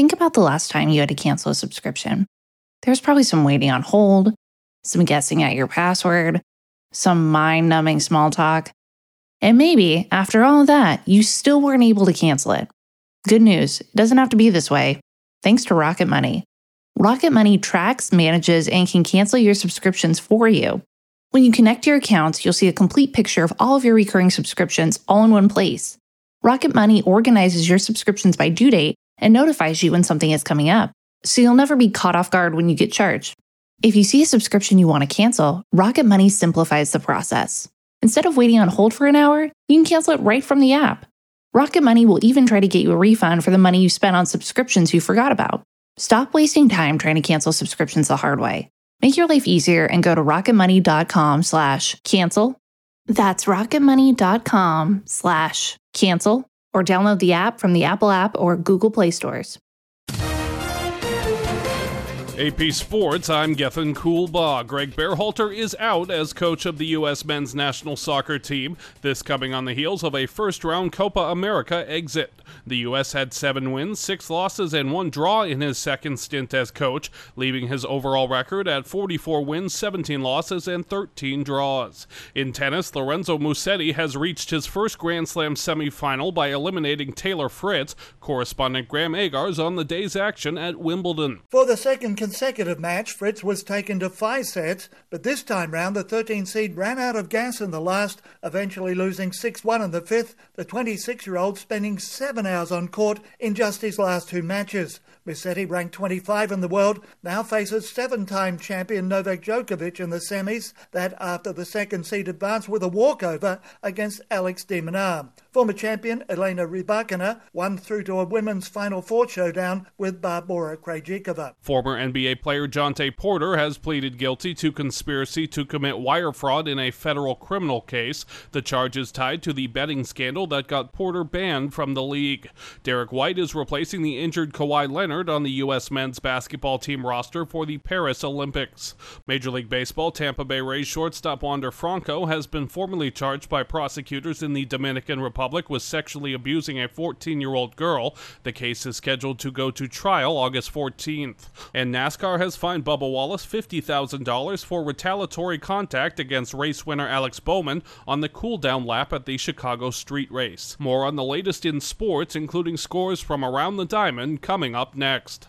think about the last time you had to cancel a subscription. There's probably some waiting on hold, some guessing at your password, some mind-numbing small talk, and maybe, after all of that, you still weren't able to cancel it. Good news, it doesn't have to be this way. Thanks to Rocket Money. Rocket Money tracks, manages, and can cancel your subscriptions for you. When you connect your accounts, you'll see a complete picture of all of your recurring subscriptions all in one place. Rocket Money organizes your subscriptions by due date and notifies you when something is coming up, so you'll never be caught off guard when you get charged. If you see a subscription you want to cancel, Rocket Money simplifies the process. Instead of waiting on hold for an hour, you can cancel it right from the app. Rocket Money will even try to get you a refund for the money you spent on subscriptions you forgot about. Stop wasting time trying to cancel subscriptions the hard way. Make your life easier and go to rocketmoney.com/cancel. That's rocketmoney.com/cancel, or download the app from the Apple App or Google Play stores. AP Sports, I'm Gethin Coolbaugh. Greg Berhalter is out as coach of the U.S. men's national soccer team, this coming on the heels of a first-round Copa America exit. The U.S. had 7 wins, 6 losses, and 1 draw in his second stint as coach, leaving his overall record at 44 wins, 17 losses, and 13 draws. In tennis, Lorenzo Musetti has reached his first Grand Slam semifinal by eliminating Taylor Fritz. Correspondent Graham Agars on the day's action at Wimbledon. For the second consecutive match, Fritz was taken to 5 sets, but this time round the 13 seed ran out of gas in the last, eventually losing 6-1 in the 5th, the 26-year-old spending 7 hours on court in just his last 2 matches. Musetti, ranked 25 in the world, now faces 7-time champion Novak Djokovic in the semis, that after the second seed advance with a walkover against Alex de Minaur. Former champion Elena Rybakina won through to a women's Final Four showdown with Barbora Krejcikova. Former NBA player Jonte Porter has pleaded guilty to conspiracy to commit wire fraud in a federal criminal case. The charge is tied to the betting scandal that got Porter banned from the league. Derek White is replacing the injured Kawhi Leonard on the U.S. men's basketball team roster for the Paris Olympics. Major League Baseball Tampa Bay Rays shortstop Wander Franco has been formally charged by prosecutors in the Dominican Republic with sexually abusing a 14-year-old girl. The case is scheduled to go to trial August 14th. And NASCAR has fined Bubba Wallace $50,000 for retaliatory contact against race winner Alex Bowman on the cool-down lap at the Chicago Street Race. More on the latest in sports, including scores from around the diamond, coming up next.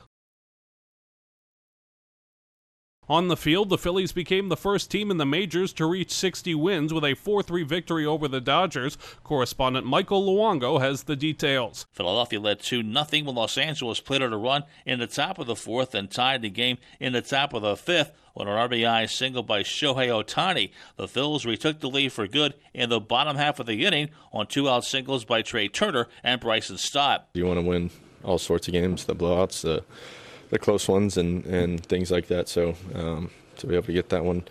On the field, the Phillies became the first team in the majors to reach 60 wins with a 4-3 victory over the Dodgers. Correspondent Michael Luongo has the details. Philadelphia led 2-0 when Los Angeles played out a run in the top of the 4th and tied the game in the top of the 5th on an RBI single by Shohei Ohtani. The Phils retook the lead for good in the bottom half of the inning on 2-out singles by Trey Turner and Bryson Stott. You want to win all sorts of games, the blowouts, the close ones, and things like that. So to be able to get that one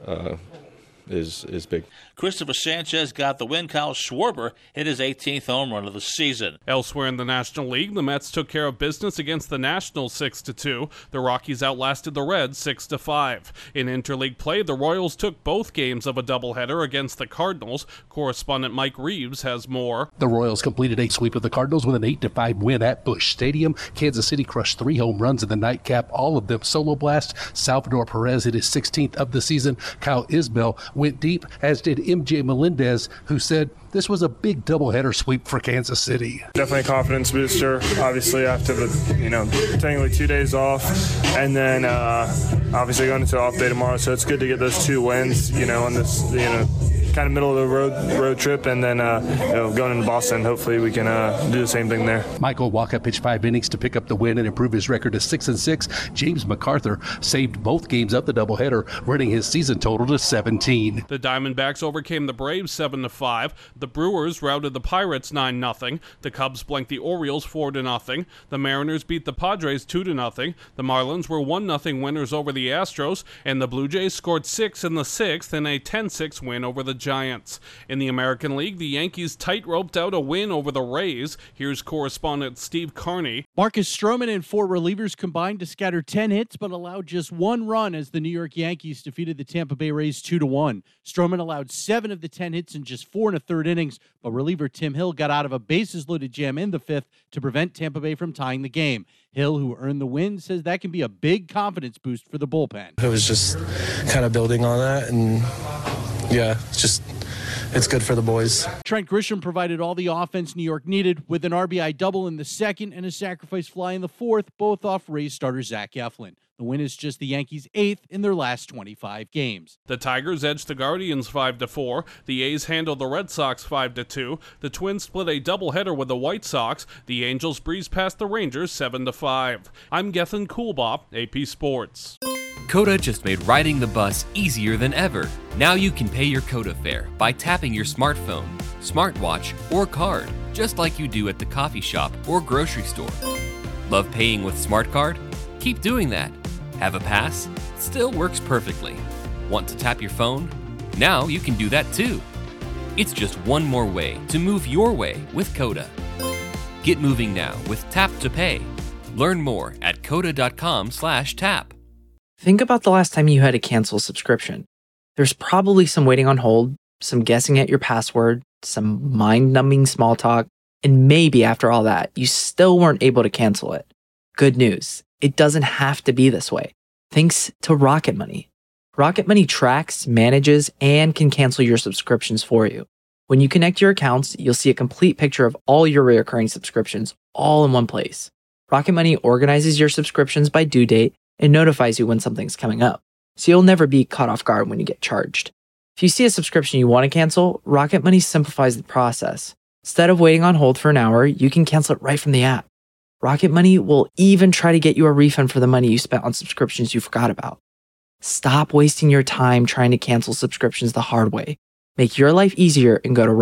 is big. Christopher Sanchez got the win. Kyle Schwarber hit his 18th home run of the season. Elsewhere in the National League, the Mets took care of business against the Nationals 6-2. The Rockies outlasted the Reds 6-5. In interleague play, the Royals took both games of a doubleheader against the Cardinals. Correspondent Mike Reeves has more. The Royals completed a sweep of the Cardinals with an 8-5 win at Busch Stadium. Kansas City crushed 3 home runs in the nightcap, all of them solo blast. Salvador Perez hit his 16th of the season. Kyle Isbell went deep, as did MJ Melendez, who said this was a big doubleheader sweep for Kansas City. Definitely a confidence booster, obviously, after the, technically 2 days off, and then obviously going into off day tomorrow, so it's good to get those 2 wins, on this, kind of middle of the road trip, and then going into Boston, hopefully we can do the same thing there. Michael Wacha pitched 5 innings to pick up the win and improve his record to 6-6. James MacArthur saved both games of the doubleheader, running his season total to 17. The Diamondbacks overcame the Braves 7-5. The Brewers routed the Pirates 9-0. The Cubs blanked the Orioles 4-0. The Mariners beat the Padres 2-0. The Marlins were 1-0 winners over the Astros, and the Blue Jays scored 6 in the 6th in a 10-6 win over the Giants. In the American League, the Yankees tight-roped out a win over the Rays. Here's correspondent Steve Carney. Marcus Stroman and 4 relievers combined to scatter 10 hits, but allowed just 1 run as the New York Yankees defeated the Tampa Bay Rays 2-1. Stroman allowed 7 of the 10 hits in just 4 1/3 innings, but reliever Tim Hill got out of a bases-loaded jam in the 5th to prevent Tampa Bay from tying the game. Hill, who earned the win, says that can be a big confidence boost for the bullpen. It was just kind of building on that, and yeah, it's good for the boys. Trent Grisham provided all the offense New York needed with an RBI double in the 2nd and a sacrifice fly in the 4th, both off Rays starter Zach Eflin. The win is just the Yankees' 8th in their last 25 games. The Tigers edged the Guardians 5-4. The A's handled the Red Sox 5-2. The Twins split a doubleheader with the White Sox. The Angels breezed past the Rangers 7-5. I'm Gethin Coolbop, AP Sports. Coda just made riding the bus easier than ever. Now you can pay your Coda fare by tapping your smartphone, smartwatch, or card, just like you do at the coffee shop or grocery store. Love paying with Smart Card? Keep doing that. Have a pass? Still works perfectly. Want to tap your phone? Now you can do that too. It's just one more way to move your way with Coda. Get moving now with Tap to Pay. Learn more at coda.com/tap. Think about the last time you had to cancel a subscription. There's probably some waiting on hold, some guessing at your password, some mind-numbing small talk, and maybe after all that, you still weren't able to cancel it. Good news. It doesn't have to be this way. Thanks to Rocket Money. Rocket Money tracks, manages, and can cancel your subscriptions for you. When you connect your accounts, you'll see a complete picture of all your recurring subscriptions all in one place. Rocket Money organizes your subscriptions by due date and notifies you when something's coming up, so you'll never be caught off guard when you get charged. If you see a subscription you want to cancel, Rocket Money simplifies the process. Instead of waiting on hold for an hour, you can cancel it right from the app. Rocket Money will even try to get you a refund for the money you spent on subscriptions you forgot about. Stop wasting your time trying to cancel subscriptions the hard way. Make your life easier and go to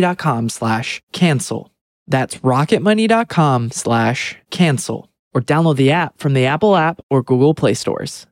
rocketmoney.com/cancel. That's rocketmoney.com/cancel. Or download the app from the Apple app or Google Play stores.